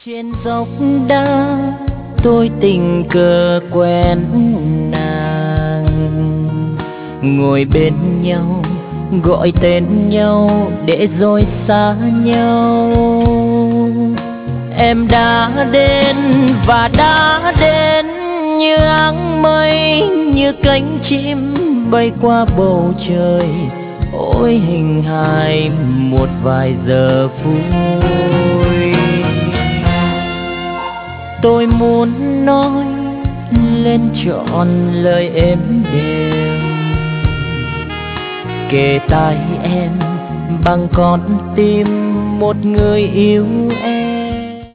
Trên dốc đá tôi tình cờ quen nàng, ngồi bên nhau gọi tên nhau để rồi xa nhau. Em đã đến và đã đến như áng mây, như cánh chim bay qua bầu trời. Ôi hình hài một vài giờ vui, tôi muốn nói lên trọn lời êm đềm, kề tai em bằng con tim một người yêu em.